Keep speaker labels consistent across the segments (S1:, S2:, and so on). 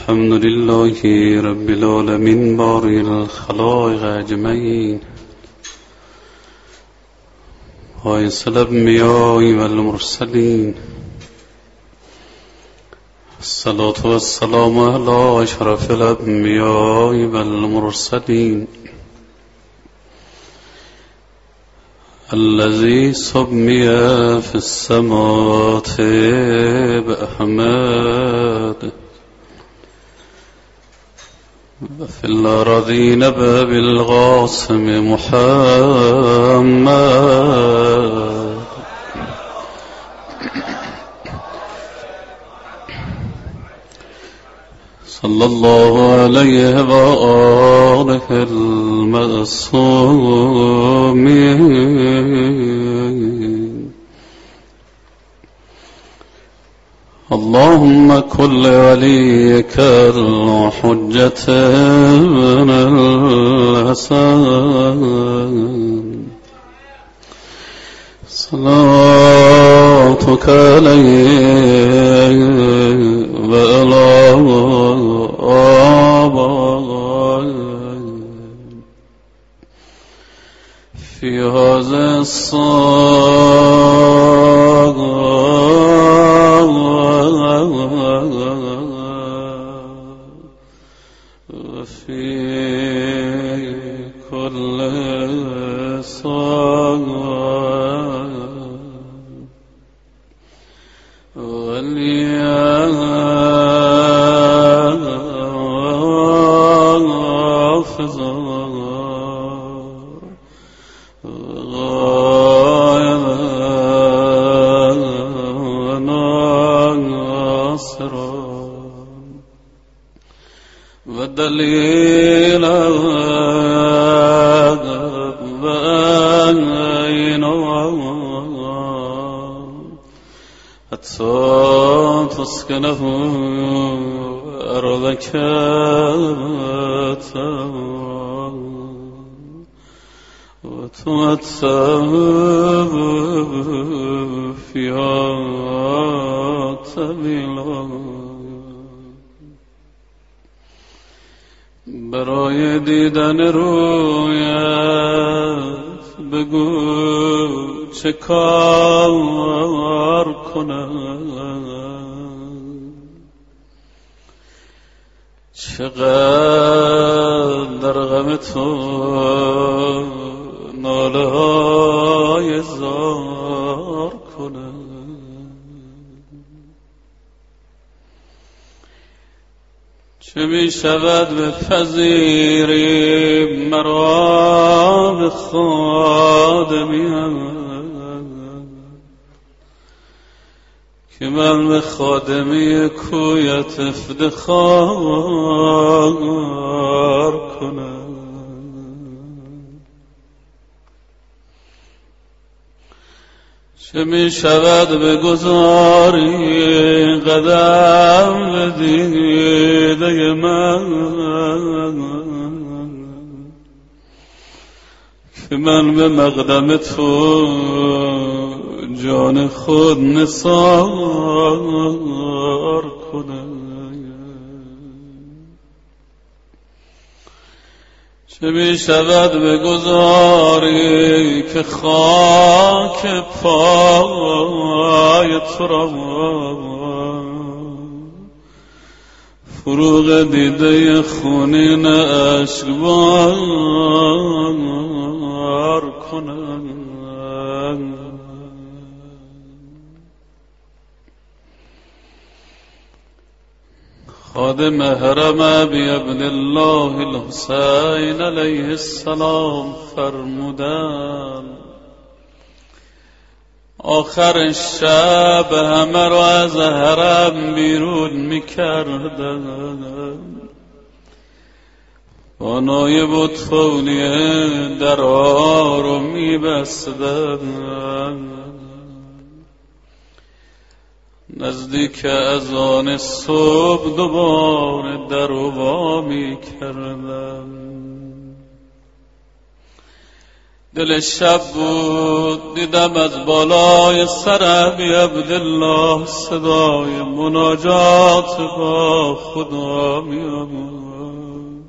S1: الحمد لله رب العالمين بارئ الخلائق أجمعين وإنس الأنبياء والمرسلين الصلاة والسلام على أشرف الأنبياء والمرسلين الذي سمي في السماوات بأحمد وفي الأرضين بالقاسم محمد صلى الله عليه وآله المعصومين. اللهم كن لوليك الحجة بن الحسن صلاتك عليه وعلى آبائه في هذا وفي كل صلاة وليحفظ وناصر ودليل بين حتى تسكنه أرضك وتمتع فيها طويلا. برای دیدن رویت بگو چه کار کنم، چقدر در غم تو ناله های زار کنم. چه می شود بپذیری مرا به خادمیم که من به خادمی کویت افتخار کنم. چه می شود بگذاری قدم به دیده من که من به مقدم تو جان خود نثار کنم. چه می شود بگذاری که خاک پای تو را فروغ دیده خونین اشکبار کنم. خادم حرم ابی عبدالله الحسین علیه السلام فرمودن آخر شب همه را از حرم بیرون میکردن، با نایب و تولیه درها رو میبستن. نزدیک اذان صبح دوباره در و وا می کردم. دل شب بود دیدم از بالای سر ابی عبدالله صدای مناجات با خدا می آمد.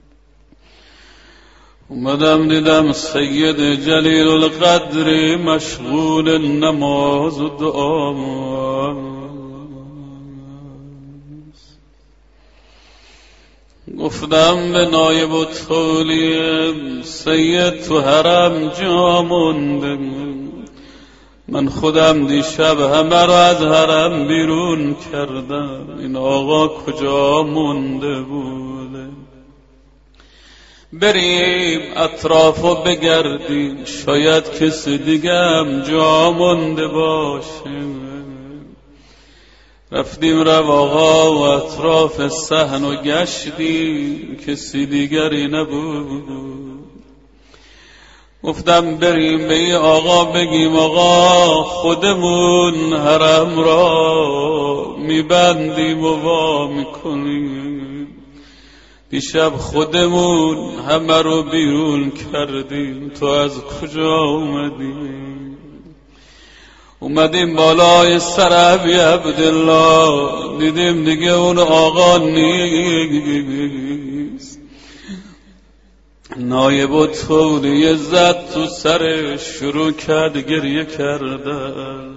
S1: اومدم دیدم سید جلیل القدر مشغول نماز و دعا. گفتم به نایب و طولیم سید تو حرم جا مونده، من خودم دیشب همه را از حرم بیرون کردم، این آقا کجا مونده بوده؟ بریم اطرافو بگردیم شاید کسی دیگم جا مونده باشه. رفتیم رواقا و اطراف صحن و گشتیم کسی دیگری نبود. گفتم بریم به این آقا بگیم آقا خودمون حرم را میبندیم و وا میکنیم، دیشب خودمون همه رو بیرون کردیم، تو از کجا اومدیم بالای سر ابی عبدالله، دیدیم دیگه اون آقا نیست. نایب و طولی زد تو سر شروع کرد گریه کردن.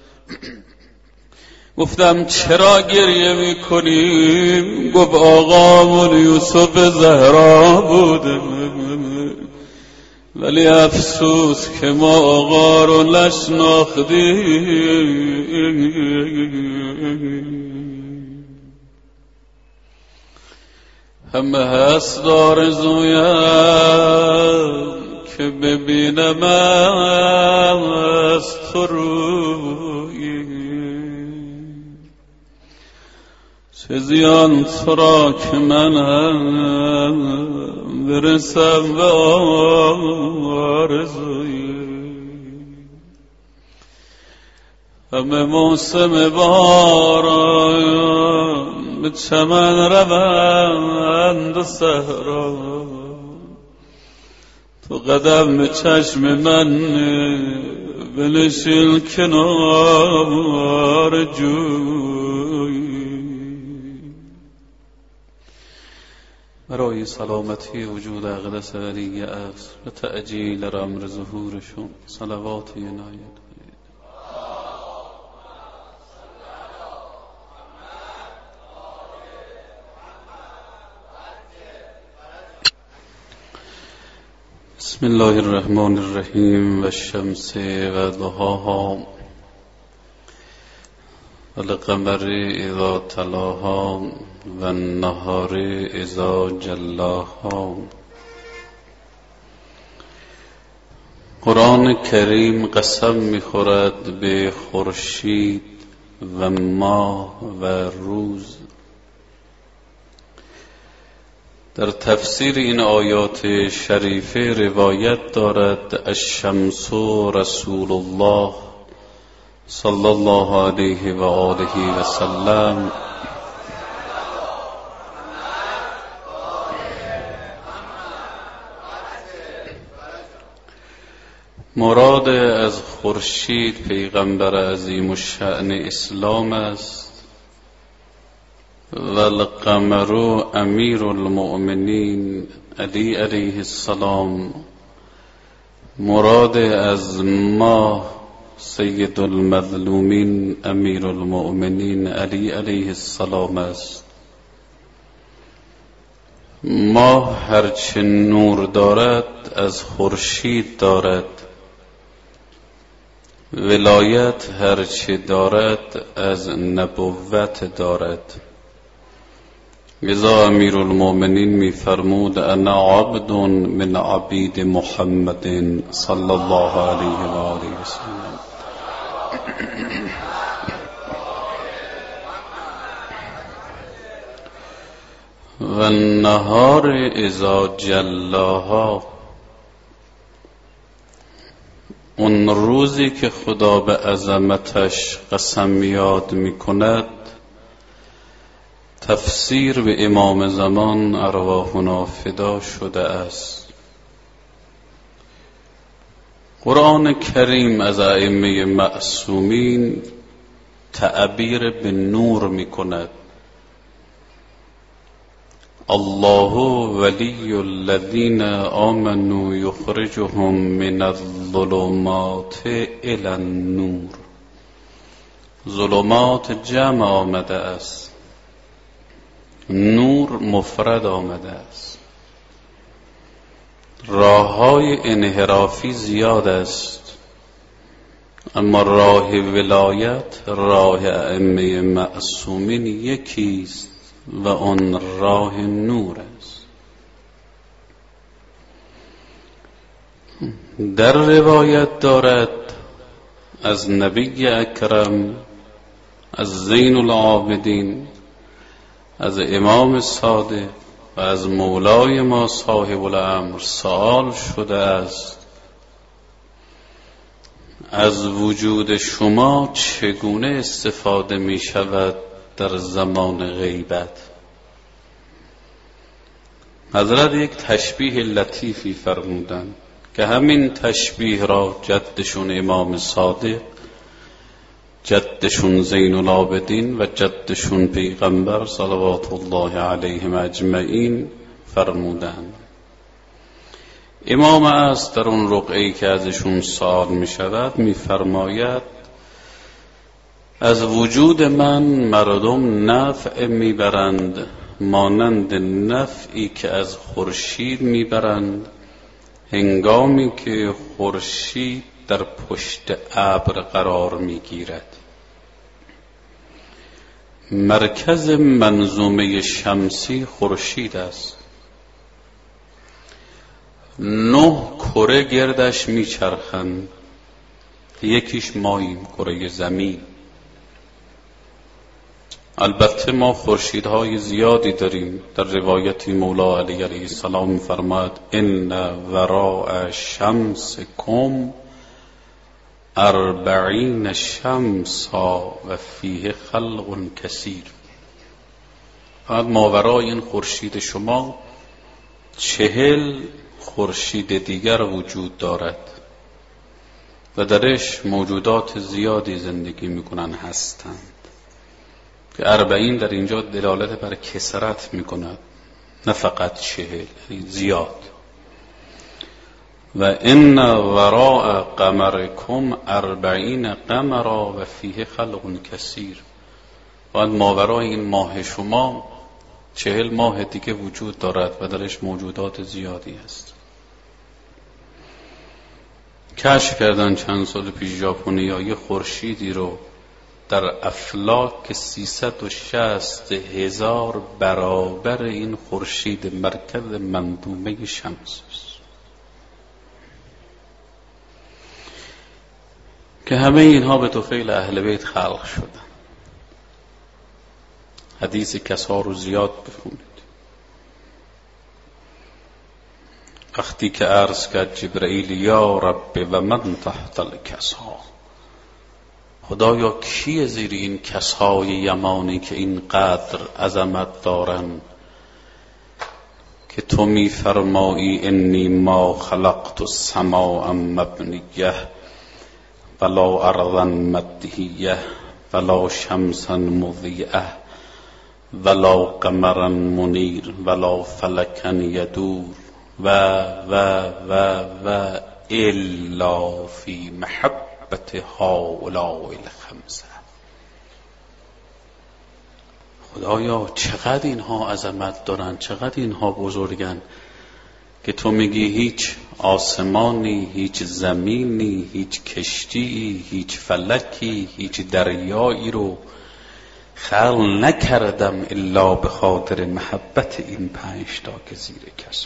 S1: گفتم چرا گریه میکنیم؟ گفت آقامون یوسف زهرا بوده، ولی افسوس که ما آقا رو نشناختیم. همه هست آرزویم که ببینم از تو روی، چه زیان تو را که من هم برسم به آرزوی. همه موسم باران به چمن روند و صحرا، تو قدم به چشم من بنشین کنار جوی. برای سلامتی وجود اقدس ولی عصر و تعجیل امر ظهورشون صلوات عنایت. بسم الله الرحمن الرحیم. و الشمس و ضحاها و القمر اذا تلاها و النهار اذا جلاها. قرآن کریم قسم می‌خورد به خورشید و ماه و روز. در تفسیر این آیات شریفه روایت دارد الشمس رسول الله صلی الله علیه و آله و سلم مراد از خورشید پیغمبر عظیم الشأن اسلام است و القمر امیر المؤمنین علی علیه السلام. مراد از ماه سید المظلومین امیر المؤمنین علی علیه السلام است. ماه هرچه نور دارد از خورشید دارد، ولایت هرچه دارد از نبوت دارد. لذا امیر المؤمنین می فرمود انا عبد من عبید محمد صلی الله علیه و آله و سلم. و النهار اذا جلاها، اون روزی که خدا به عظمتش قسم یاد می کند، تفسیر به امام زمان ارواحنا فدا شده است. قرآن کریم از ائمه معصومین تعبیر به نور می کند. الله ولی الذین آمنوا یخرجهم من الظلمات الی النور. ظلمات جمع آمده است، نور مفرد آمده است. راه‌های انحرافی زیاد است، اما راه ولایت، راه ائمه معصومین یکیست و آن راه نور است. در روایت دارد از نبی اکرم، از زین العابدین، از امام صادق و از مولای ما صاحب الامر سوال شده است از وجود شما چگونه استفاده می شود در زمان غیبت؟ حضرت یک تشبیه لطیفی فرمودند که همین تشبیه را جدشون امام صادق، جدشون زین العابدین و جدشون پیغمبر صلوات الله علیهم اجمعین فرمودند. امام است در اون رقعه‌ای که ازشون سوال می شود می فرماید از وجود من مردم نفع می برند مانند نفعی که از خورشید می برند هنگامی که خورشید در پشت ابر قرار می گیرد. مرکز منظومه شمسی خورشید است. 9 کره گردش می چرخند، یکیش ماییم، کره زمین. البته ما خورشیدهای زیادی داریم. در روایتی مولا علی علیه السلام فرماد ان وراء شمسکم 40 شمسا و فیه خلق کثیر. بعد ماورای این خورشید شما 40 خورشید دیگر وجود دارد و درش موجودات زیادی زندگی میکنن هستند که 40 در اینجا دلالت بر کثرت میکند، نه فقط 40، زیاد. و ان وراء قمرکم 40 قمرا و فیه خلق کثیر. بعد ماورای این ماه شما 40 ماه دیگه وجود دارد و درش موجودات زیادی است. کشف کردن چند سال پیش ژاپنی‌ها یه خورشیدی رو در افلاک 360,000 برابر این خورشید مرکز منظومه شمس است که همه اینها به طفیل اهل بیت خلق شدن. حدیث کسا رو زیاد بخونید. وقتی که عرض کرد جبرئیل یا رب و من تحت الکسا، خدایا کیه زیر این کسای یمانی که اینقدر عظمت دارن که تو می فرمایی انی ما خلقت السماء مبنیه ولا ارضا مدهیه ولا شمسا مضیئه ولا قمرا منیر ولا فلکا یدور و الا فی محبت هؤلاء الخمسه. خدایا چقدر اینها عظمت دارن، چقدر اینها بزرگن که تو میگی هیچ آسمانی، هیچ زمینی، هیچ کشتی، هیچ فلکی، هیچ دریایی رو خلق نکردم الا به خاطر محبت این 5 تا که زیر کسا.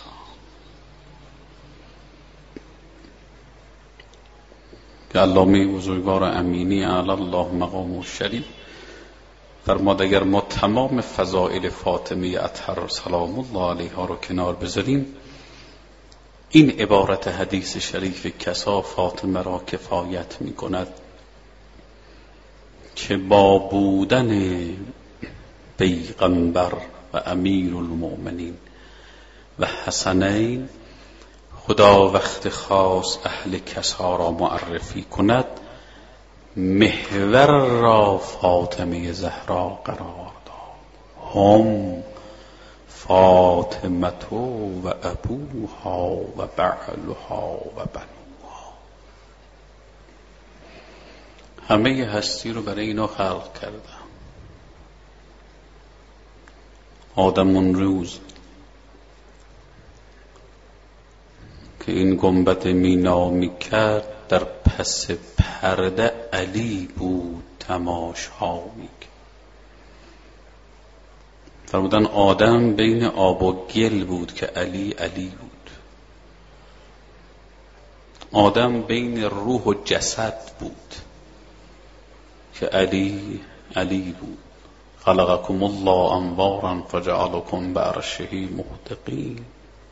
S1: که علامه بزرگوار امینی اعلی الله مقام الشریف فرماد اگر ما تمام فضائل فاطمه اطهر سلام الله علیها رو کنار بذاریم، این عبارت حدیث شریف کسا فاطمه را کفایت می کند که با بودن پیغمبر و امیر المؤمنین و حسنین خدا وقت خاص اهل کسا را معرفی کند، محور را فاطمه زهرا قرار داد. هم فاطمه و ابوها و بعلها و بنوها. همه هستی رو برای اینا خلق کردم. آدم اون روز که این گنبد مینا میکرد، در پس پرده علی بود تماشا میکرد. فرمودن آدم بین آب و گل بود که علی علی بود. آدم بین روح و جسد بود که علی علی بود. خلقكم الله انوارا فجعلكم بعرشه محدقین.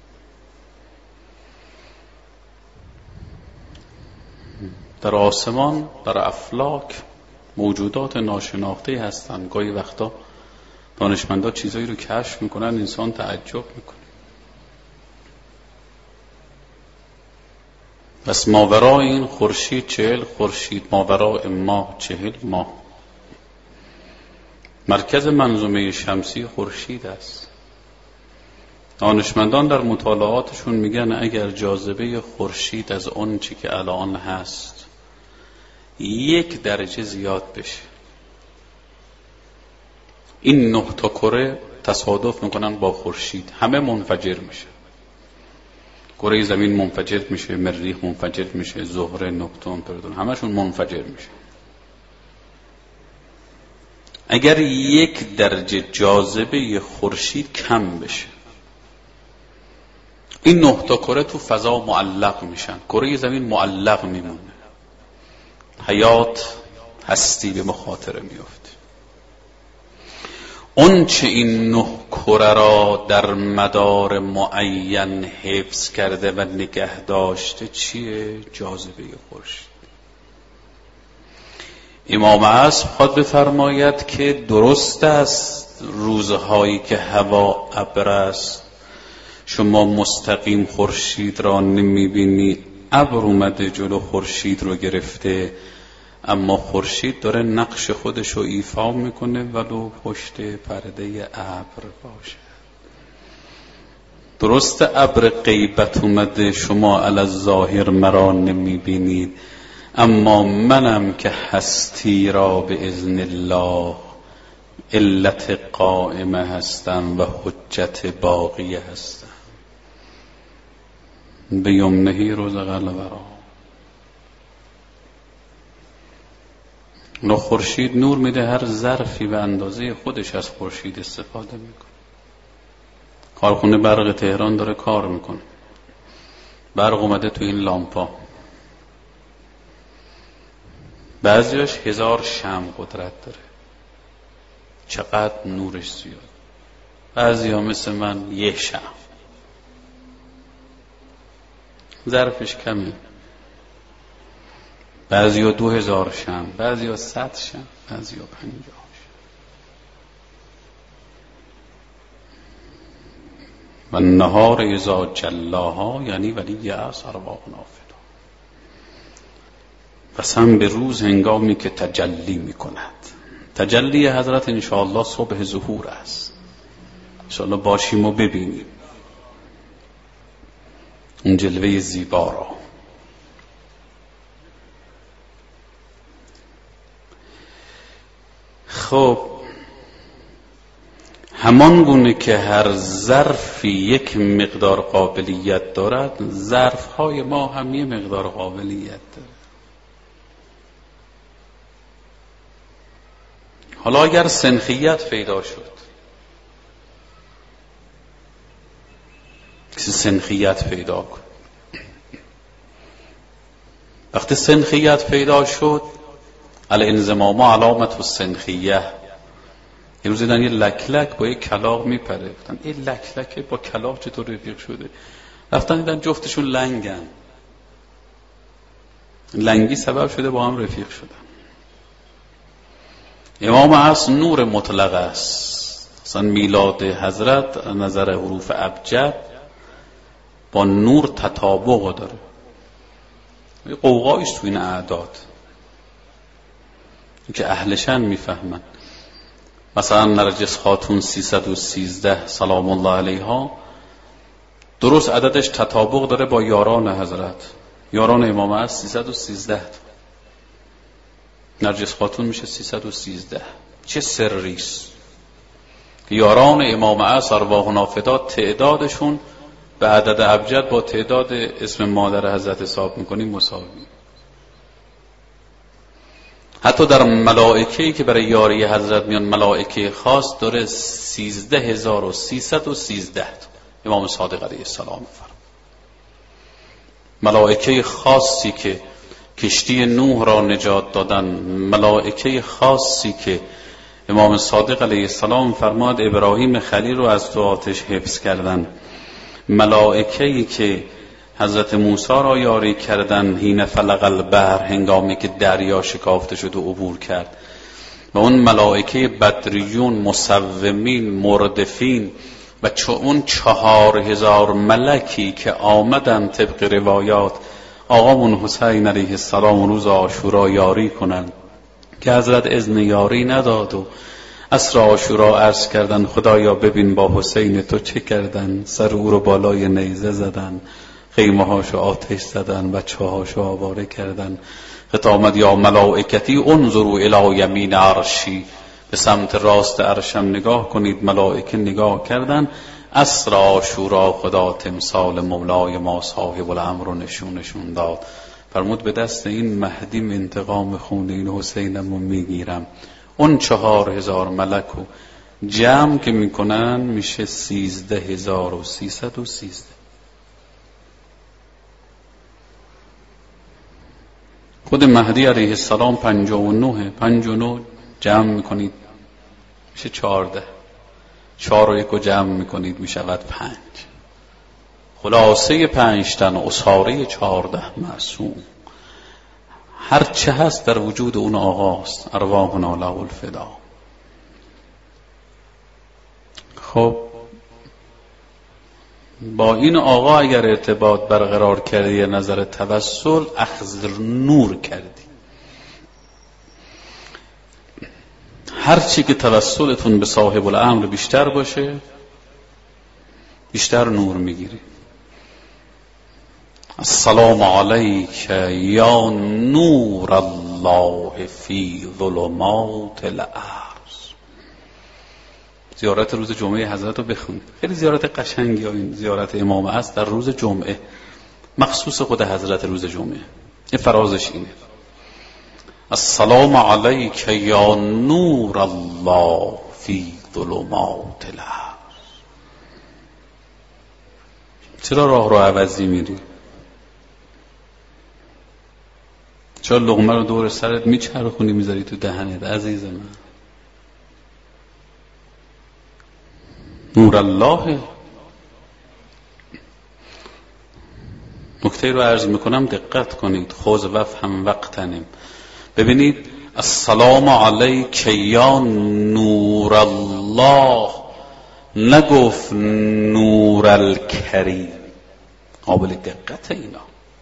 S1: در آسمان، در افلاک موجودات ناشناخته هستند. گاهی وقتا دانشمندا چیزایی رو کشف میکنن، انسان تعجب میکنه. پس ماورای این خورشید 40 خورشید، ماورای ماه 40 ماه. مرکز منظومه شمسی خورشید است. دانشمندان در مطالعاتشون میگن اگر جاذبه خورشید از اون چی که الان هست 1 درجه زیاد بشه، این 9 تا کره تصادف میکنن با خورشید، همه منفجر میشه. کره زمین منفجر میشه، مریخ منفجر میشه، زهره، نپتون، پلوتون، همشون منفجر میشه. اگر 1 درجه جاذبه خورشید کم بشه، این 9 تا کره تو فضا معلق میشن، کره زمین معلق میمونه، حیات، هستی به مخاطره میفته. اون چه این 9 کره را در مدار معین حفظ کرده و نگه داشته چیه؟ جاذبه خورشید. امام عصر خواهد بفرماید که درست است روزهایی که هوا ابر است شما مستقیم خورشید را نمیبینی، ابر اومده جلو خورشید رو گرفته، اما خورشید داره نقش خودش رو ایفا میکنه ولو پشت پرده ابر باشه. درست ابر غیبت اومده شما علی الظاهر مرا نمیبینید، اما منم که هستی را به اذن الله علت قائمه هستم و حجت باقیه هستم. به یمنهی رزق الورا. نو خورشید نور میده، هر ظرفی به اندازه خودش از خورشید استفاده میکنه. کارخونه برق تهران داره کار میکنه، برق اومده تو این لامپا، بعضیش 1000 شمع قدرت داره، چقدر نورش زیاد. بعضی ها مثل من 1 شمع، ظرفش کمه. بعضی ها 2000 شمع، بعضی ها 100 شمع، بعضی ها 50 شمع. و نهار اذا جلاها یعنی ولی عصر ارواح نافذ. قسم به روز هنگامی که تجلی می کند. تجلی حضرت انشاءالله صبح ظهور است، انشاءالله باشیم و ببینیم اون جلوه زیبا را. خب همان گونه که هر ظرفی یک مقدار قابلیت دارد، ظرفهای ما هم یک مقدار قابلیت دارد. حالا اگر سنخیت پیدا شد، کسی سنخیت پیدا کن، وقتی سنخیت پیدا شد، الانضمام علامت السنخیه. یه روز دیدن یه لکلک با یه کلاغ میپره، گفتن این لکلک با کلاغ چطور رفیق شده؟ رفتن دیدن جفتشون لنگن، لنگی سبب شده با هم رفیق شدن. امام عصر نور مطلق است. اصلا میلاد حضرت نظر حروف ابجد با نور تطابق داره. یه قوقاییست تو این اعداد که اهلشن میفهمن. مثلا نرجس خاتون 313 سلام الله علیها درست عددش تطابق داره با یاران حضرت، یاران امام است 313 نرجس خاتون میشه 313. چه سریست که یاران امام است ارواح نافذات تعدادشون به عدد ابجد با تعداد اسم مادر حضرت حساب میکنیم مساوی. حتی در ملائکه‌ای که برای یاری حضرت میان ملائکه خاص داره 13313 امام صادق علیه السلام فرمود. ملائکه خاصی که کشتی نوح را نجات دادن، ملائکه خاصی که امام صادق علیه السلام فرماد ابراهیم خلیل رو از تو آتش حفظ کردن، ملائکه‌ای که حضرت موسی را یاری کردن حین فلق البحر هنگامی که دریا شکافته شد و عبور کرد، و اون ملائکه بدریون مصومین مردفین و اون 4000 ملکی که آمدن طبق روایات آقامون حسین علیه السلام روز عاشورا یاری کنن که حضرت اذن یاری نداد و عصر عاشورا عرض کردن خدایا ببین با حسین تو چه کردن، سر او رو بالای نیزه زدن، خیمه هاشو آتش زدن، بچه هاشو آواره کردن. خطاب آمد یا ملائکتی انظروا الی یمین عرشی، به سمت راست عرشم نگاه کنید. ملائکه نگاه کردن. عصر عاشورا خدا تمثال مولای ما صاحب الامر رو نشون داد، فرمود به دست این مهدیم انتقام خون این حسینم رو میگیرم. اون 4000 ملکو جمع که میکنن میشه 13313. خود مهدی علیه السلام 59 جمع میکنید میشه 14. 4 و 1 رو جمع میکنید میشود 5. خلاصه 5 تن اساره 14 معصوم. هر چه هست در وجود اون آقاست. ارواحنا له الفدا. خب با این آقا اگر ارتباط برقرار کردی یا نظر توسل اخذ نور کردی. هر چی که توسلتون به صاحب الامر بیشتر باشه بیشتر نور میگیری. السلام علیک یا نور الله فی ظلمات الارض. زیارت روز جمعه حضرت رو بخونید، خیلی زیارت قشنگی. این زیارت امام است در روز جمعه، مخصوص خود حضرت روز جمعه. این فرازش اینه السلام علیک یا نور الله فی ظلمات الارض. چرا راه رو عوضی میری؟ چرا لقمه رو دور سرت میچرخونی میذاری تو دهنت عزیز من؟ نور الله. نکته رو عرض میکنم دقت کنید. خوز وفهم وقتنیم. ببینید السلام علیک یا نور الله، نگفت نور الکریم. قابل دقت اینا.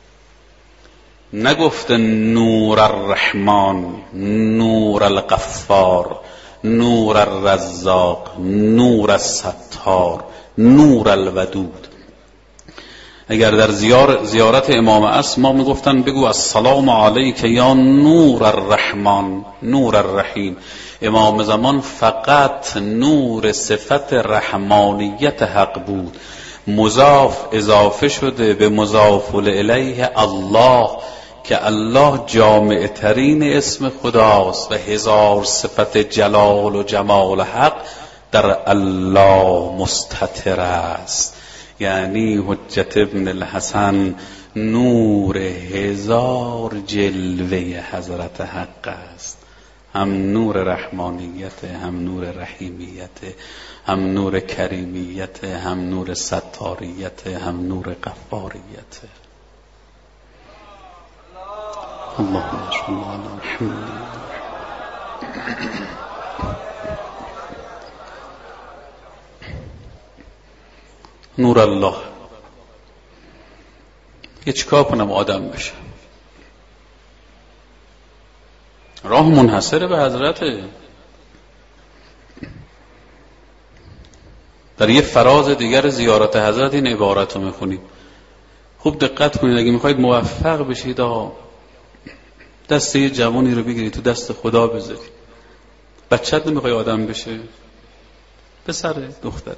S1: نگفت نور الرحمن، نور الغفار، نور الرزاق، نور الستار، نور الودود. اگر در زیارت امام است ما میگفتن بگو السلام علیک یا نور الرحمن نور الرحیم. امام زمان فقط نور صفت رحمانیت حق بود، مضاف اضافه شده به مضاف الیه الله که الله جامع ترین اسم خداست و 1000 صفت جلال و جمال حق در الله مستتر است. یعنی حجت ابن الحسن نور 1000 جلوه حضرت حق است. هم نور رحمانیت، هم نور رحیمیت، هم نور کریمیت، هم نور ستاریت، هم نور غفاریت. اللهم صل علی محمد. نور الله یه چیکار کنم آدم بشم؟ راه منحصر به حضرته. در یه فراز دیگر زیارت حضرت این عبارت رو میخونیم. خوب دقت کنید، اگه میخواید موفق بشید دست یه جوانی رو بگیرید تو دست خدا بذارید. بچت نمیخوای آدم بشه؟ پسره، دختره.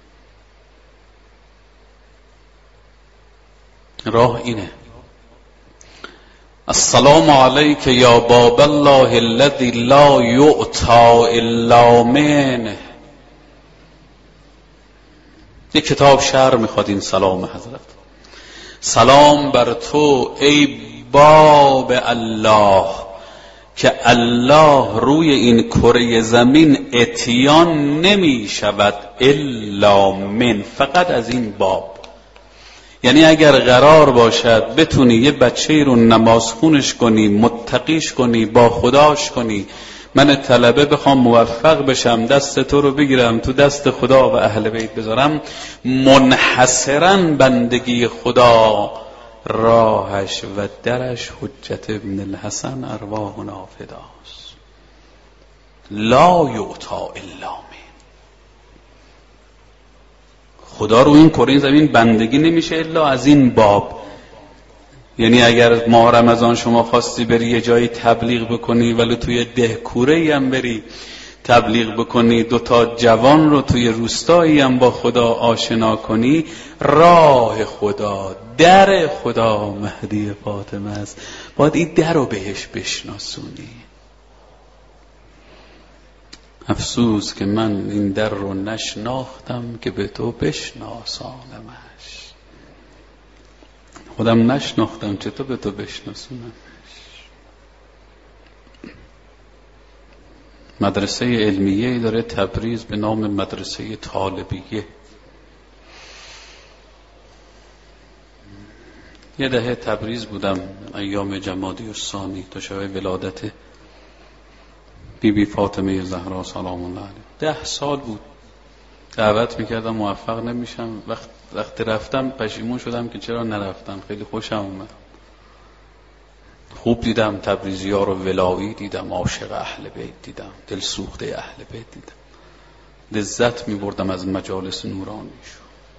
S1: راه اینه. السلام علیک یا باب الله الذی لا یؤتی الا منه. یک کتاب شعر میخواد این سلام حضرت. سلام بر تو ای باب الله که الله روی این کره زمین اتیان نمی شود الا من، فقط از این باب. یعنی اگر قرار باشد بتونی یه بچه رو نمازخونش کنی، متقیش کنی، با خداش کنی، من طلبه بخوام موفق بشم دست تو رو بگیرم تو دست خدا و اهل بیت بذارم، منحصرا بندگی خدا راهش و درش حجت ابن الحسن ارواحنا فداست. لا یؤتی الا من. خدا رو این کره زمین بندگی نمیشه الا از این باب. یعنی اگر ماه رمضان شما خواستی بری یه جایی تبلیغ بکنی، ولی توی ده کوره‌ای هم بری تبلیغ بکنی، 2 جوان رو توی روستایی هم با خدا آشنا کنی، راه خدا، در خدا مهدی فاطمه است، باید این در رو بهش بشناسونی. افسوس که من این در رو نشناختم که به تو بشناسانمش. خودم نشناختم چطور به تو بشناسونمش. مدرسه علمیه داره تبریز به نام مدرسه طالبیه. یه دهه تبریز بودم ایام جمادی الثانی تا شب ولادت بی فاطمه زهرا سلام الله علیها. 10 سال بود دعوت میکردم موفق نمیشم. وقتی رفتم پشیمون شدم که چرا نرفتم. خیلی خوشم اومد. خوب دیدم تبریزی ها رو، ولایی دیدم، عاشق اهل بیت دیدم، دل سوخته اهل بیت دیدم، لذت میبردم از مجالس نورانیشون.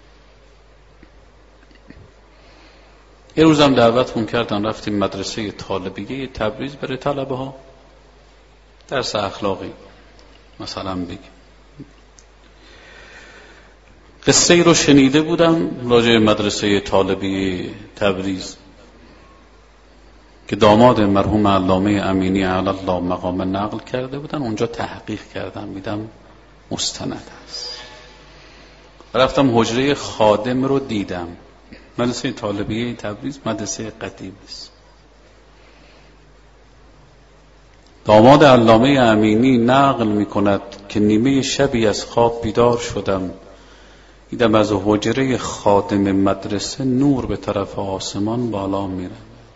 S1: یه روزم دعوتمون کردن رفتیم مدرسه طالبیه تبریز برای طلبه ها درس اخلاقی مثلا بگیم. قصه ای رو شنیده بودم راجع مدرسه طالبیه تبریز که داماد مرحوم علامه امینی علی الله مقام نقل کرده بودن. اونجا تحقیق کردم، میدم مستند است. رفتم حجره خادم رو دیدم. مدرسه طالبیه تبریز مدرسه قدیمی است. داماد علامه امینی نقل میکند که نیمه شبی از خواب بیدار شدم، دیدم از حجره خادم مدرسه نور به طرف آسمان بالا میره.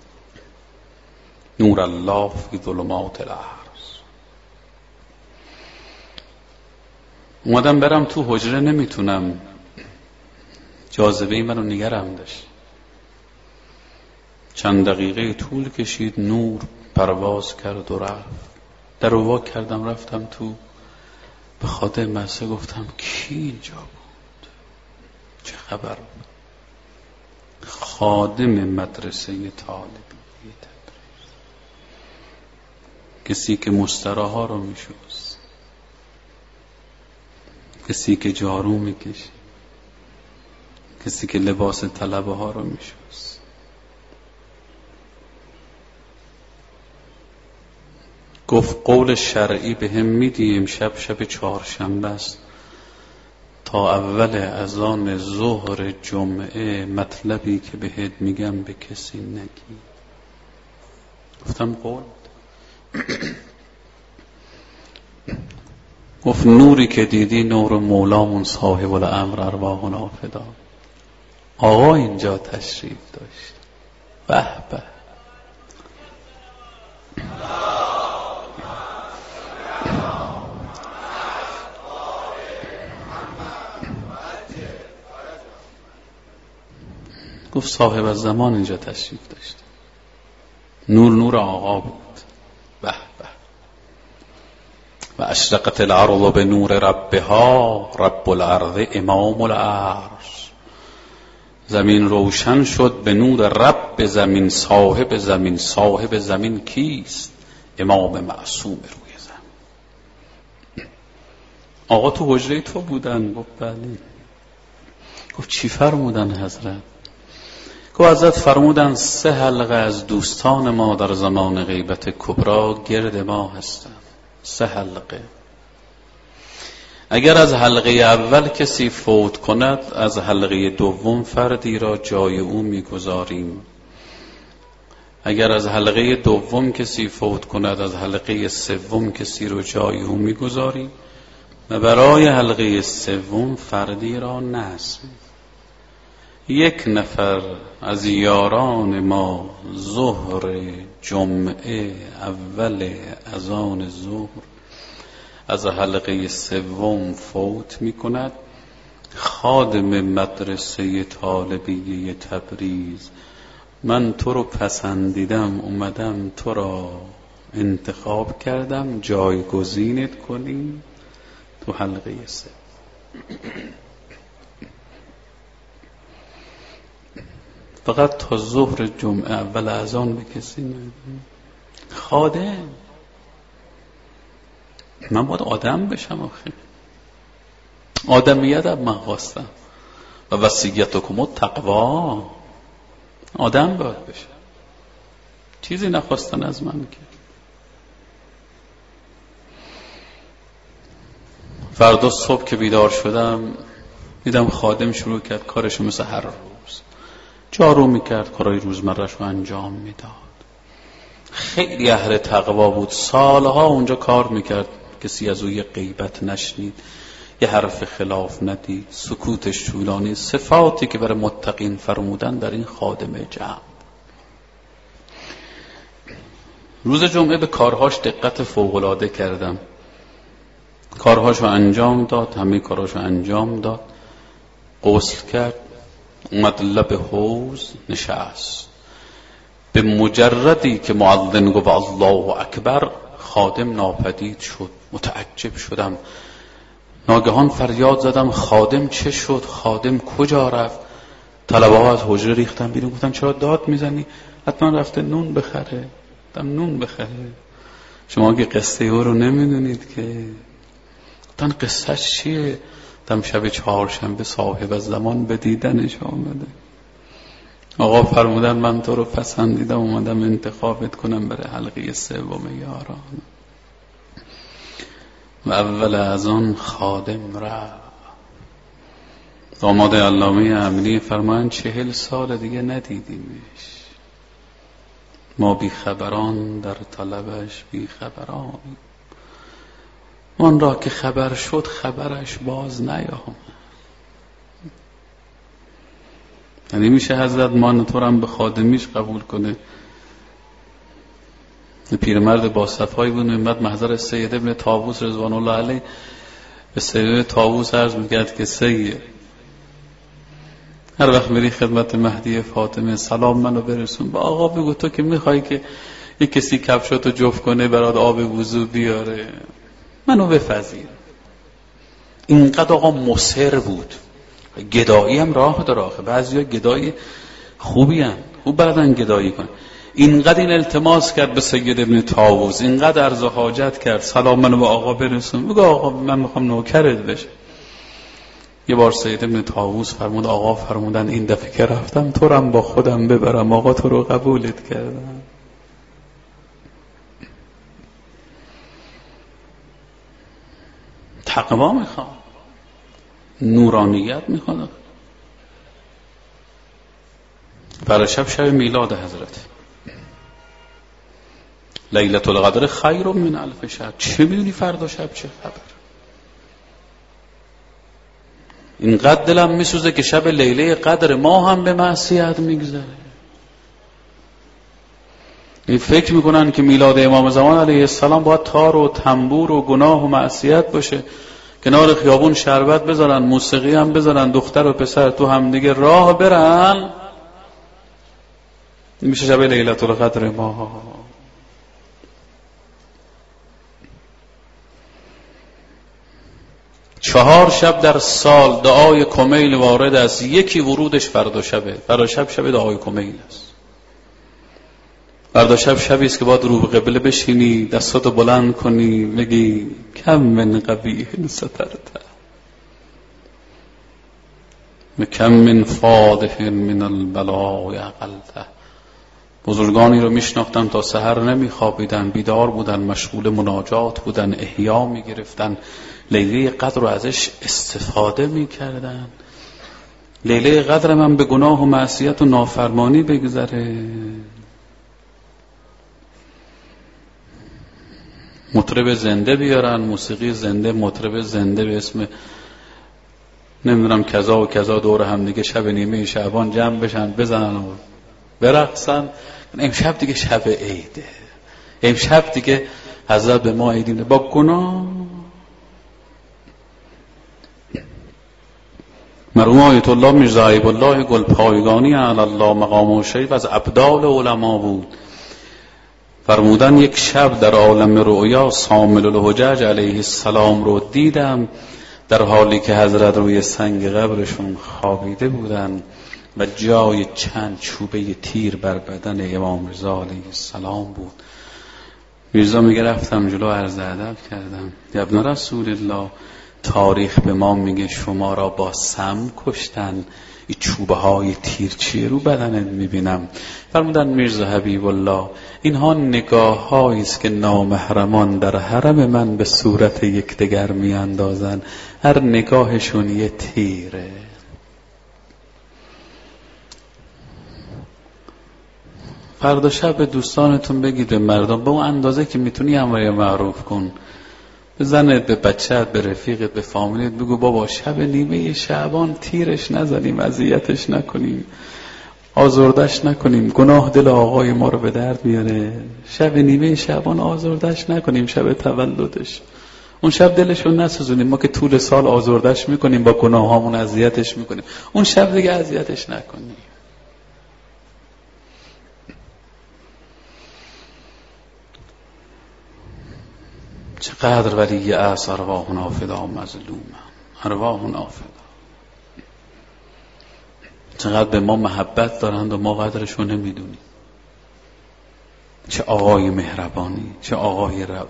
S1: نور الله فی ظلمات الارض. اومدم برم تو حجره، نمیتونم، جاذبه منو نگرم داشت. چند دقیقه طول کشید، نور پرواز کرد و رفت. در رو وا کردم رفتم تو، به خاطر مدرسه گفتم کی اینجا بود؟ چه خبر بود؟ خادم مدرسه طالبیه تبریز، کسی که مستراها رو میشوست، کسی که جارو میکشید، کسی که لباس طلبه ها رو میشوست. گفت قول شرعی به هم میدی امشب شب 4شنبه است، تا اول اذان ظهر جمعه مطلبی که بهت میگم به کسی نگی. گفتم قول. گفت نوری که دیدی نور مولامون صاحب الامر ارواحنا فدا. آقا اینجا تشریف داشت. به به. گفت صاحب الزمان اینجا تشریف داشت. نور آقا بود. به به. و اشرقت الارض به نور ربها رب الارض امام العرش. زمین روشن شد به نور رب زمین. صاحب زمین کیست؟ امام معصوم روی زمین. آقا تو حجره تو بودن؟ گفت بله. گفت چی فرمودن حضرت؟ گفت حضرت فرمودن 3 حلقه از دوستان ما در زمان غیبت کبرا گرد ما هستند. 3 حلقه. اگر از حلقه اول کسی فوت کند، از حلقه دوم فردی را جای او میگذاریم. اگر از حلقه دوم کسی فوت کند، از حلقه سوم کسی را جای او میگذاریم و برای حلقه سوم فردی را نصب. 1 نفر از یاران ما ظهر جمعه اول اذان ظهر از حلقه سوم فوت می کند. خادم مدرسه طالبیه تبریز: من تو رو پسندیدم، اومدم تو را انتخاب کردم جایگزینت کنیم تو حلقه 3. فقط تا ظهر جمعه اول اذان به کسی ندیم. خادم. من باید آدم بشم آخه. آدمیت من خواستم و وصیتکم التقوا. آدم باید بشم. چیزی نخواستن از من که. فردا صبح که بیدار شدم دیدم خادم شروع کرد کارشو مثل هر روز. جارو میکرد، کارهای روزمره‌اش رو انجام میداد. خیلی اهل تقوا بود. سالها اونجا کار میکرد، کسی از او یه غیبت نشنید، یه حرف خلاف ندید، سکوتش طولانی. صفاتی که برای متقین فرمودن در این خادم جمع. روز جمعه به کارهاش دقت فوق‌العاده کردم. کارهاشو انجام داد، همه کارهاشو انجام داد. غسل کرد، اومد لب حوض نشست. به مجردی که مؤذن گفت الله اکبر، خادم ناپدید شد. متعجب شدم. ناگهان فریاد زدم خادم چه شد؟ خادم کجا رفت؟ طلبه‌ها از حجره ریختن بیرون. گفتن چرا داد میزنی؟ حتما رفته نون بخره. گفتم نون بخره؟ شما که قصه او رو نمیدونید که. گفتن قصهش چیه؟ گفتم شب 4شنبه صاحب الزمان به دیدنش آمده. آقا فرمودن من تو رو پسندیدم، اومدم انتخابت کنم برای حلقه 3 یاران. و اول از آن خادم رفت. داماد علامه امینی فرمایند 40 سال دیگه ندیدیمش. ما بیخبران در طلبش بیخبران. من را که خبر شد خبرش باز نیامد. یعنی میشه حضرت ما تو هم به خادمیش قبول کنه. پیرمرد با صفایی بود، میمد محضر سید ابن طاووس رضوان الله علیه. به سید طاووس عرض میکرد که سید، هر وقت میری خدمت مهدی فاطمه سلام منو برسون. با آقا بگو تو که میخوای که یک کسی کفشاتو جفت کنه برات آب وضو بیاره، منو بپذیر. اینقدر آقا مصر بود. گدایی هم راه داره آخه. بعضیا گدایی خوبی هم خوب بعدن گدایی کن. اینقدر این التماس کرد به سید ابن طاووس، اینقدر عرض و حاجت کرد سلام منو به آقا برسون. بگو آقا من میخوام نوکرت بشه. یه بار سید ابن طاووس فرمود آقا فرمودن این دفعه که رفتم تو رم با خودم ببرم. آقا تو رو قبولت کردم. تقوا میخواد، نورانیت میخواد. برای شب میلاد حضرت لیلة القدر خیر من 1000 شهر. چه میدونی فردا شب چه خبر؟ اینقدر دلم میسوزه که شب لیله قدر ما هم به معصیت میگذره. این فکر میکنن که میلاد امام زمان علیه السلام باید تار و تنبور و گناه و معصیت باشه. کنار خیابون شربت بذارن، موسیقی هم بذارن، دختر و پسر تو هم دیگه راه برن. میشه شب لیلة القدر ما. چهار شب در سال دعای کمیل وارد است. یکی ورودش فردا شبه. فردا شب دعای کمیل است. فردا شبی است که باید رو به قبله بشینی، دستاتو بلند کنی، بگی کم من قبیح سترته و کم من فادح من البلاء عقلته. بزرگانی رو میشناختن تا سحر نمیخوابیدن، بیدار بودن، مشغول مناجات بودن، احیا میگرفتن، لیله قدر رو ازش استفاده میکردن. لیله قدر من به گناه و معصیت و نافرمانی بگذره. مطرب زنده بیارن، موسیقی زنده، مطرب زنده به اسم نمیدونم کذا و کذا دور هم دیگه شب نیمه شعبان جمع بشن، بزنن و برقصن. امشب دیگه شب عیده، امشب دیگه حضرت به ما عیدیم با گناه. مرحوم آیت الله میرزا حبیب الله گلپایگانی علی الله مقام شریف از ابدال علما بود. فرمودن یک شب در عالم رؤیا سامل الحجج علیه السلام رو دیدم، در حالی که حضرت روی سنگ قبرشون خوابیده بودن و جای چند چوبه تیر بر بدن امام رضا علیه السلام بود. میرزا میگه رفتم جلو عرض ادب کردم، ابن رسول الله، تاریخ به ما میگه شما را با سم کشتن، این چوبه های تیر چیه رو بدنت میبینم. فرمودن میرزا حبیب الله اینها نگاه هایی است که نامحرمان در حرم من به صورت یکدیگر میاندازن، هر نگاهشون یه تیره. فردا شب به دوستانتون بگید، به مردم، به اون اندازه که میتونی امر معروف کن. به زنت، به بچه‌ت، به رفیقت، به فامیلت بگو بابا شب نیمه شعبان تیرش نزنیم، اذیتش نکنیم، آزردش نکنیم، گناه دل آقای ما رو به درد میاره. شب نیمه شعبان آزردش نکنیم، شب تولدش اون شب دلشو نسوزونیم. ما که طول سال آزردش میکنیم، با گناهامون اذیتش میکنیم، اون شب دیگه اذیتش نکنیم. چقدر ولی از ارواحنا فدا مظلوم، ارواحنا فدا. چقدر به ما محبت دارند و ما قدرشو نمیدونیم. چه آقای مهربانی، چه آقای رؤوف.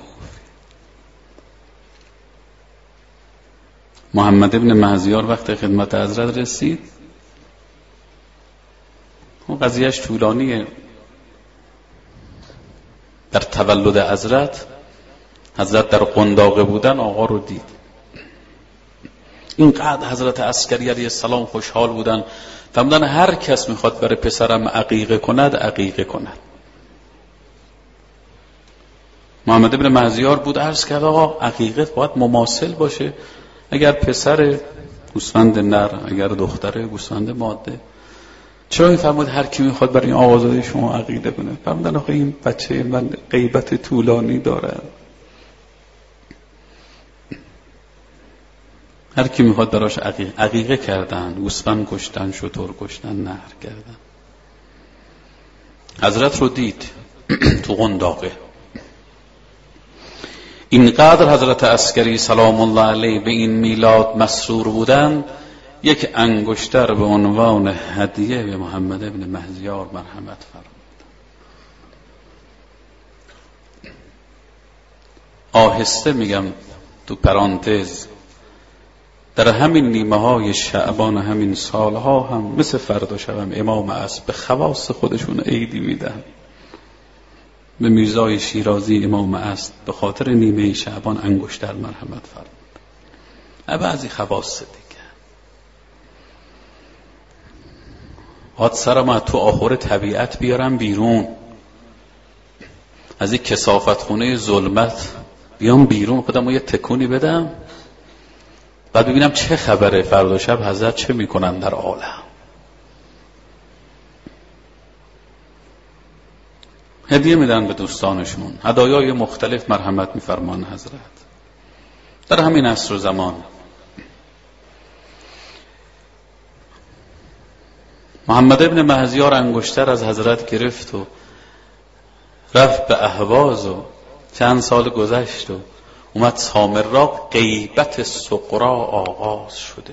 S1: محمد ابن مهزیار وقت خدمت حضرت رسید، اون قضیهش طولانیه. در تولد حضرت در قنداقه بودن، آقا رو دید. اینقدر حضرت عسکری علیه السلام خوشحال بودن، فرمودن هر کس میخواد برای پسرم عقیقه کند عقیقه کند. محمد ابن مهزیار بود، عرض کرد آقا عقیقه باید مماثل باشه، اگر پسر گوسفند نر، اگر دختر گوسفند ماده. چرا این فرمود هر کی میخواد برای این آقازاده شما عقیقه کنه؟ فرمودن آخه این بچه من غیبت طولانی داره، هر کی میخواد براش عقیقه کردن، گوسفند کشتن، شتر کشتن، نحر کردن. حضرت رو دید تو قنداقه. اینقدر حضرت عسکری سلام الله علیه به این میلاد مسرور بودند، یک انگشتر به عنوان هدیه به محمد ابن مهزیار مرحمت فرمود. آهسته میگم تو پرانتز، در همین نیمه های شعبان همین سالها هم مثل فردا شبم امام عصر به خواص خودشون عیدی میدن. به میرزای شیرازی امام عصر به خاطر نیمه شعبان انگشتر مرحمت فرمود. بعضی خواص دیگه هات سرم تو آخر طبیعت بیارم بیرون، از این کثافت خونه ظلمت بیام بیرون، خودم یه تکونی بدم، بعد ببینم چه خبره، فردا شب حضرت چه میکنن در عالم. هدیه میدن به دوستانشون، هدایای مختلف مرحمت میفرمان حضرت. در همین عصر و زمان محمد ابن مهزیار انگشتر از حضرت گرفت و رفت به اهواز و چند سال گذشت و اومد سامرا، غیبت سغرا آغاز شده.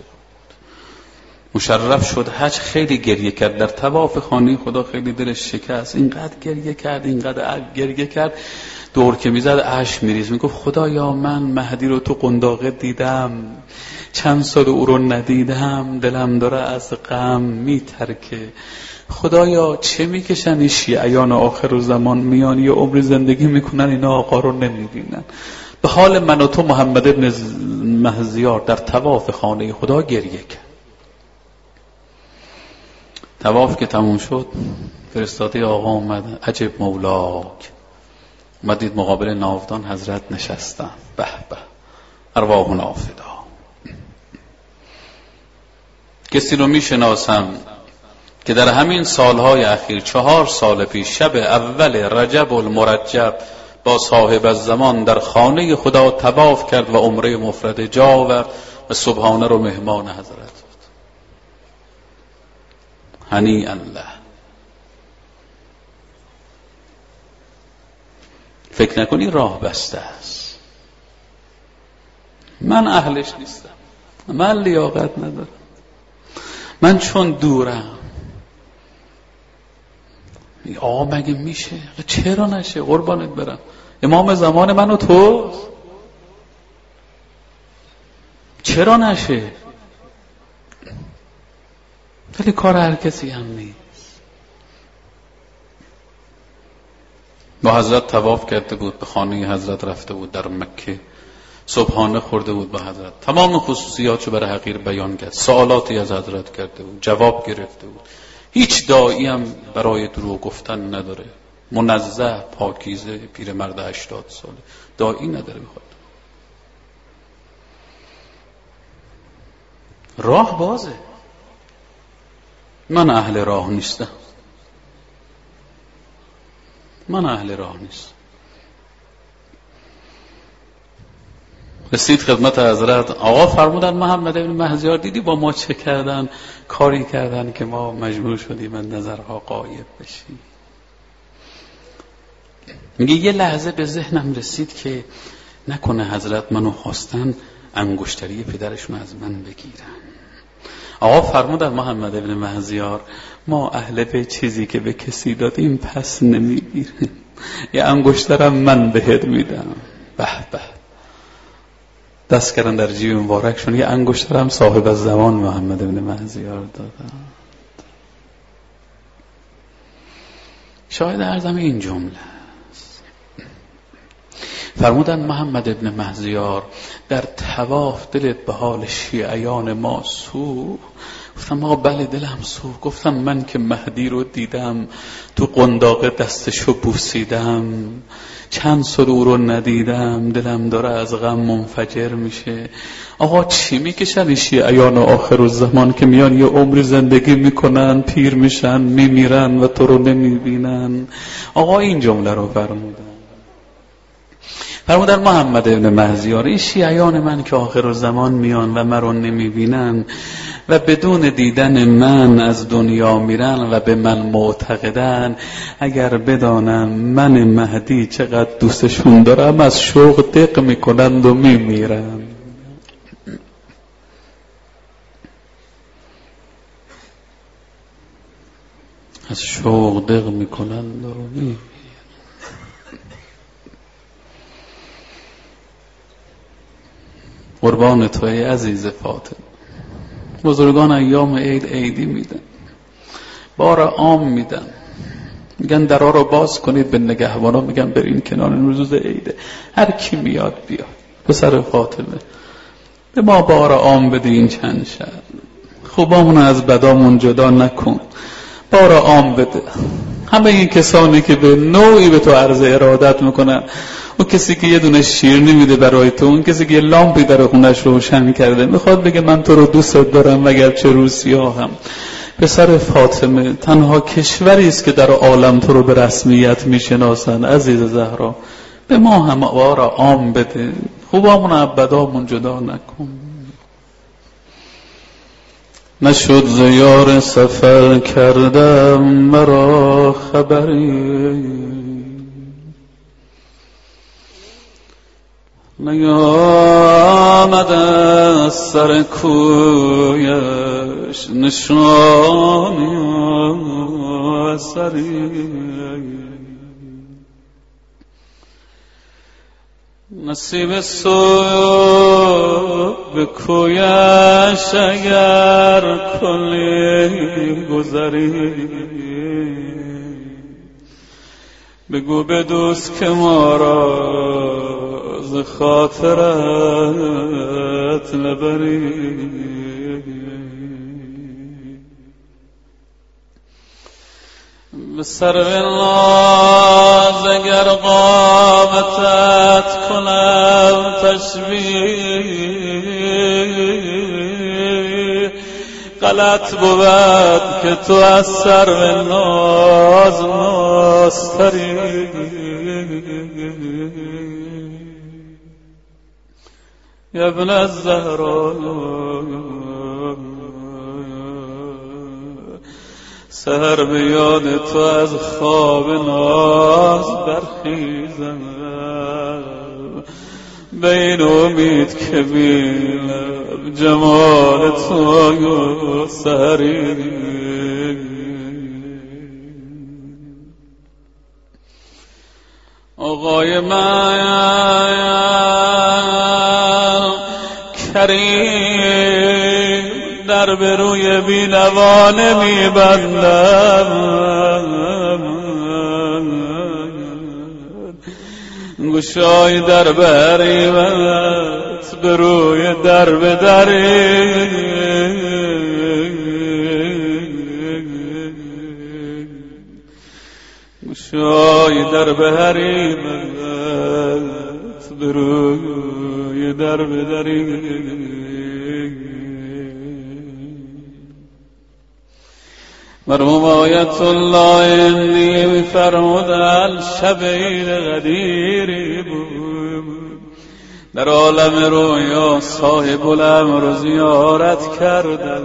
S1: مشرف شد حج، خیلی گریه کرد در طواف خانه خدا، خیلی دلش شکست، اینقدر گریه کرد، اینقدر گریه کرد، دور که میزد اشک میریز، میگفت خدایا من مهدی رو تو قنداقه دیدم، چند سال او رو ندیدم، دلم داره از غم میترکه، خدایا چه میکشن این شیعیان آخر زمان، میان یه عمر زندگی میکنن اینا آقا رو نمیبینن. به حال من و تو محمد ابن مهزیار در طواف خانه خدا گریه کرد. طواف که تموم شد فرستاده آقا اومد، عجب مولاک، اومد دید مقابل ناودان حضرت نشستن، به به ارواحنا فدا. کسی رو میشناسم که در همین سالهای اخیر 4 سال پیش شب اول رجب المرجب با صاحب الزمان در خانه خدا طواف کرد و عمره مفرد جا آورد و صبحانه رو مهمان حضرت بود. هنیئا له. فکر نکنی راه بسته است. من اهلش نیستم، من لیاقت ندارم، من چون دورم. آقا مگه میشه؟ چرا نشه؟ قربانت برم، امام زمان من و تو، چرا نشه؟ ولی کار هر کسی هم نیست. با حضرت طواف کرده بود، به خانه حضرت رفته بود در مکه، صبحانه خورده بود با حضرت، تمام خصوصیاتشو برای حقیر بیان کرد، سوالاتی از حضرت کرده بود، جواب گرفته بود. هیچ داعی هم برای دروغ گفتن نداره، منزه پاکیزه پیرمرد 80 ساله، داعی نداره. بخواد راه بازه. من اهل راه نیستم، من اهل راه نیستم. رسید خدمت حضرت، آقا فرمودن محمد ابن مهزیار دیدی با ما چه کردن؟ کاری کردن که ما مجبور شدیم از نظرها غایب بشیم. میگه یه لحظه به ذهنم رسید که نکنه حضرت منو خواستن انگشتری پدرشون از من بگیرن. آقا فرمودن محمد ابن مهزیار ما اهل به چیزی که به کسی دادیم پس نمیگیریم، یه انگشترم من بهت میدم. به به، دست کردن در جیب مبارکشون، یه انگشترم صاحب الزمان محمد ابن مهزیار دادن. شاید عرضم این جمله است. فرمودن محمد ابن مهزیار در طواف دلت به حال شیعیان ما سوخت؟ گفتم آقا بله دلم سوخت. گفتم من که مهدی رو دیدم، تو قنداق دستشو بوسیدم، چند سال او رو ندیدم، دلم داره از غم منفجر میشه. آقا چی میکشن شیعیان آخر الزمان که میان یه عمر زندگی میکنن، پیر میشن، میمیرن و تو رو نمیبینن؟ آقا این جمله رو فرمودن محمد ابن مهزیار این شیعیان من که آخر الزمان میان و مرا نمیبینن و بدون دیدن من از دنیا میرن و به من معتقدن، اگر بدانم من مهدی چقدر دوستشون دارم از شوق دق میکنند و میمیرن. از شوق دق میکنند و میمیرن. قربان توی عزیز فاطمه. بزرگان ایام عید عیدی میدن، بار عام میدن، میگن درها رو باز کنید به نگهبانا، میگن برین کنار روز عیده، هر کی میاد بیاد. پسر فاطمه به ما بار عام بده این چند شب، خوبامون از بدامون جدا نکن، بار عام بده. همه این کسانی که به نوعی به تو عرض ارادت میکنن، اون کسی که یه دونه شیرینی میده برای تو، اون کسی که یه لامپی در خونش روشن کرده، میخواد بگه من تو رو دوست دارم اگرچه روسیاهم. پسر فاطمه تنها کشوری است که در عالم تو رو به رسمیت میشناسن. عزیز زهرا به ما هم بار عام بده، خوبامون ابدامون جدا نکن. نشد ز یار سفر کردم مرا خبری، نیامد از سر کویش نشانی اثری. نصیب صبح به کویش اگر کلی گذری، بگو به دوست که ما را ز خاطرت نبری. به سرو ناز اگر قامتت کنم تشبیه، غلط بود که تو از سرو ناز نازتری. یا ابن الزهرا سحر به یاد تو از خواب ناز برخیزم، به این امید که بینم جمال تو سحری. آقای من کریم در به روی بینوانه میبندم، گشای در بریمت به روی در به دری. گشای در به حریمت به روی در به دری. مرحوم آیت الله اندی می‌فرمودند شب عید قدیری بود، در عالم رویا صاحب الامر زیارت کردم،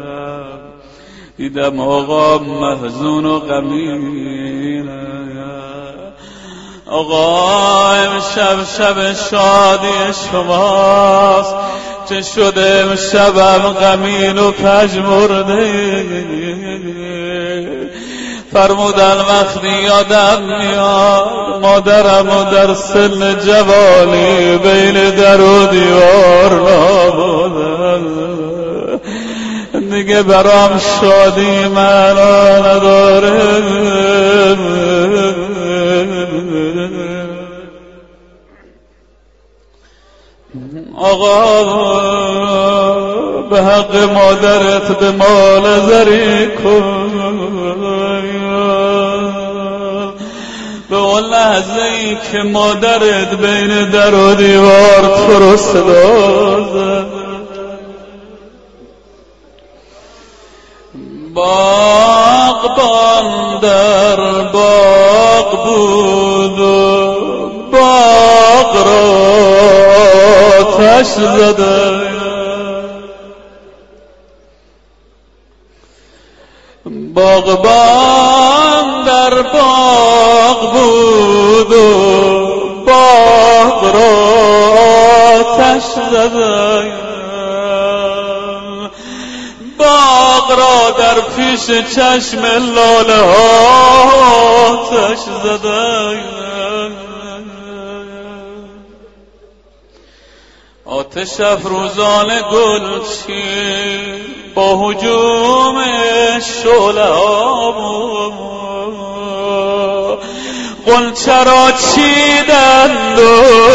S1: دیدم آقا محزون و غمگین. آقا امشب شب شادی شماست، چه شده امشبم غمین و پژمرده. فرمودن وقتی یادم میاد مادرم و در سن جوانی بین در و دیوار نابودن، دیگه برام شادی معنا نداره. آقا به حق مادرت به ما نظری کن، به اون لحظه ای که مادرت بین در و دیوار تو رو صدا زد. باغبان در باغ بود و باغ را آتش زده، باغبان در باغ بود و باغ را آتش زده، باغ را در پیش چشم لاله ها آتش زده. آتش افروزان گلچین با هجوم شعله ها غنچه را چیدند و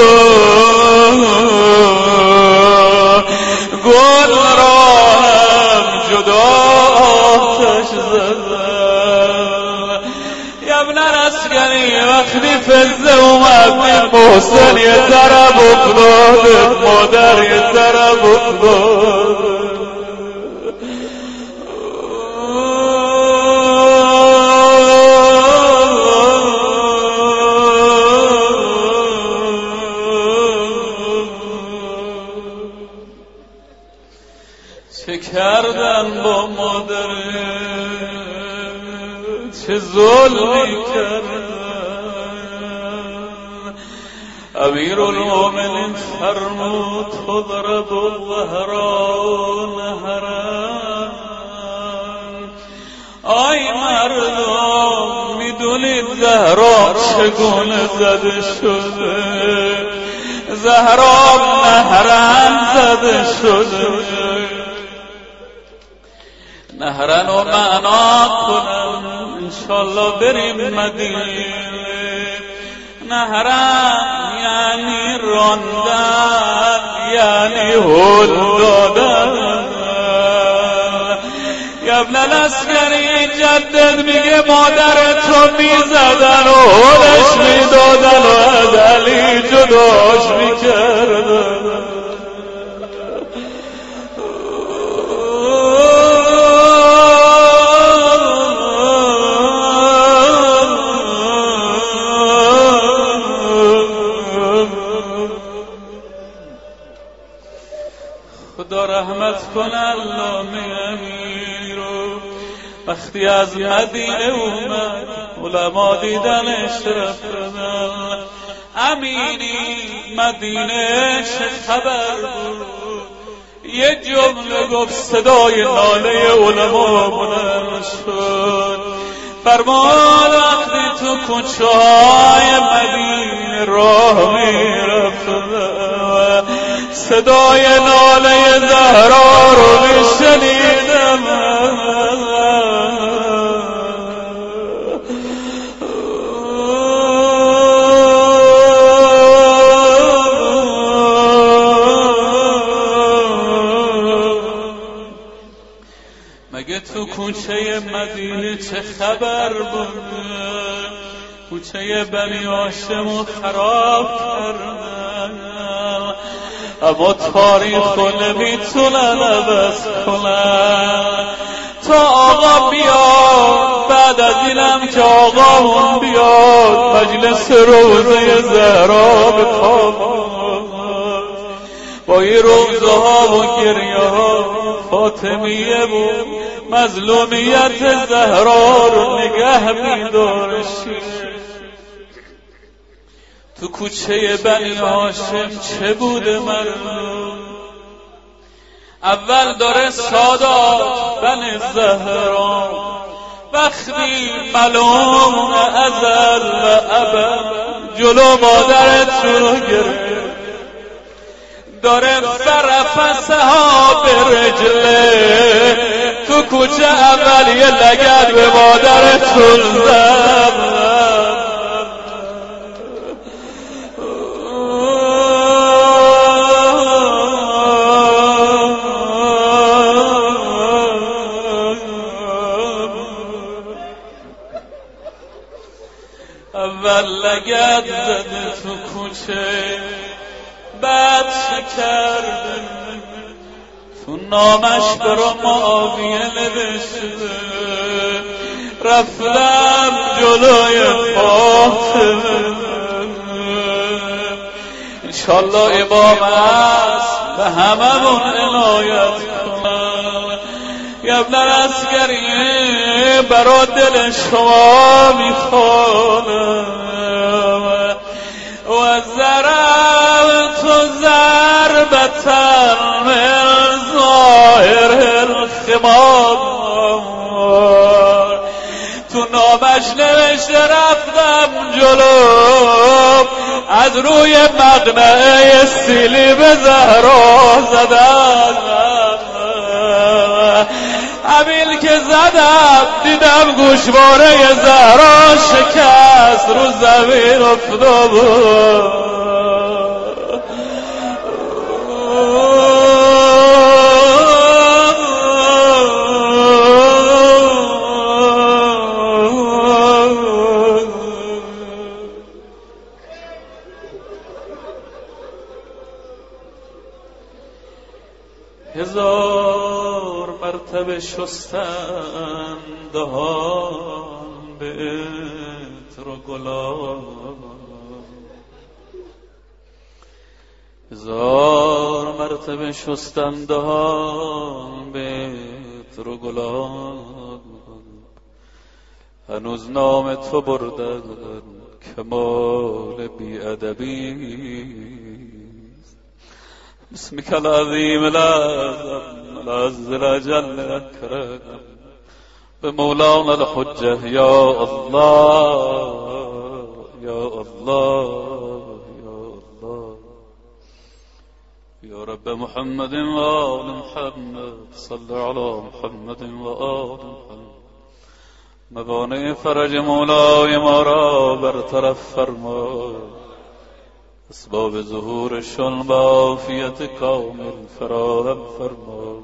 S1: گل را هم جدا آتش زدند. یا ابن العسکری وقتی فزه اومد محسن یه طرف افتاد، مادر یه طرف افتاد. چه کردن با مادرت، چه ظلمی کردن. امیرالمومنین فرمود تضرب الظهراء نهرا. آی مردم میدونید زهرا چگونه زده شده؟ زهرا نهرن زده شده. نهرن و معنا کنم انشالله بریم مدینه. نهرن یعنی راندن، یعنی هل دادن. ابن العسکری جدد میگه مادرتو میزدن و هلش میدادن و از علی جداش میکردن. خدا رحمت کنه علامه امیرو. وقتی از مدینه اومد علما دیدنش رفتن. امینی مدینه چه خبر بود؟ یه جمله گفت صدای ناله علما بلند شد. فرمود وقتی تو کوچه های مدینه راه میرفتم صدای ناله زهرا رو میشنیدم. مگه تو کوچه مدینه چه خبر بود؟ کوچه بنی هاشم خراب کردن، اما تاریخ نمیتونن عوض کنن. تا آقا بیاد، بعد از اینم که آقامون بیاد، مجلس روزه زهرا به پا با این روزه ها و گریه ها فاطمیه بود مظلومیت زهرا رو نگه می‌داشت. تو کوچه بنی هاشم چه بوده مردم؟ اول داره سادات بن زهرا وقتی ملعون ازل و ابد جلو مادرت رو گرفت، داره فرفسها به رجله تو کوچه اول یه لگد به مادرتون زد. اول لگد زده تو کوچه، بعد شکر تو نامش برا معاویه نوشته رفتم جلوی فاطمه. انشالله امام است به هممون عنایت کنن. یا ابن العسکری برا دل شما میخوانم و ضربت ضربة من ظاهر الخمار. تو نامش نوشته رفتم جلو از روی مقنعه سیلی به زهرا زدم. همین که زدم دیدم گوشواره زهرا شکست رو زمین افتاد بود. هزار مرتبه شستن دهان به عطر و گلاب، 1000 مرتبه شستم دهان به رو گلاب، هنوز نام تو بردن کمال بی‌ادبی. بسمك العظيم الأعظم العز الأجل الأكرم بمولانا الحجة يا الله يا الله يا الله. يا رب محمد وآل محمد صل على محمد وآل محمد. موانع فرج مولای ما را برطرف فرما، اسباب ظهورشون با عافیت کامل فراهم فرما.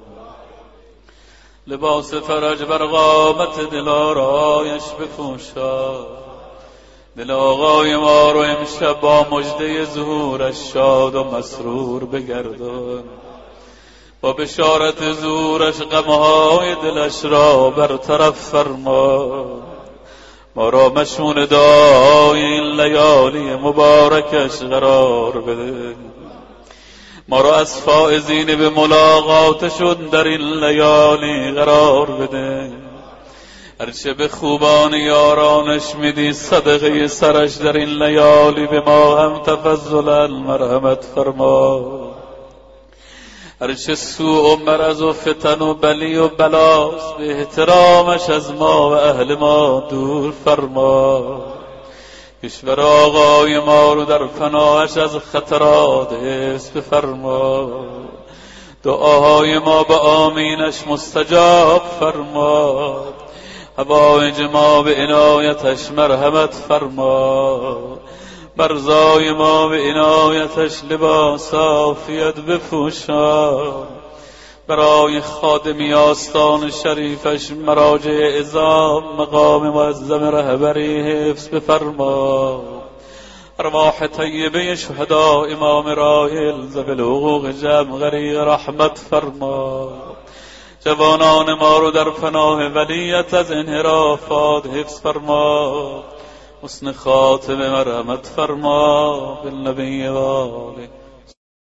S1: لباس فرج بر قامت دل آرایش بپوشا، دل آقای ما رو امشب با مژده ظهورش شاد و مسرور بگردان، با بشارت ظهورش غمهای دلش را برطرف فرما. ما را مشمول دعای این لیالی مبارکش قرار بده، ما را از فائزین به ملاقاتشون در این لیالی قرار بده. هرچه به خوبان یارانش میدی صدقه سرش در این لیالی به ما هم تفضلا مرحمت فرما. هرچه سوء و مرض و فتن و بلی و بلاست به احترامش از ما و اهل ما دور فرما. کشور آقای ما رو در پناهش از خطرات حفظ بفرما. دعاهای ما به آمینش مستجاب فرما. حوائج ما به عنایتش مرحمت فرما. برزای ما به عنایتش لباس عافیت بپوشان. برای خادمی آستان شریفش مراجع عظام مقام معظم رهبری حفظ بفرما. ارواح طیبه شهداء امام رائل ذوی الحقوق جمع غریق رحمت فرما. جوانان ما رو در پناه ولیت از انحرافات حفظ فرما. حسن خاتمه مرحمت فرما بالنبی و آله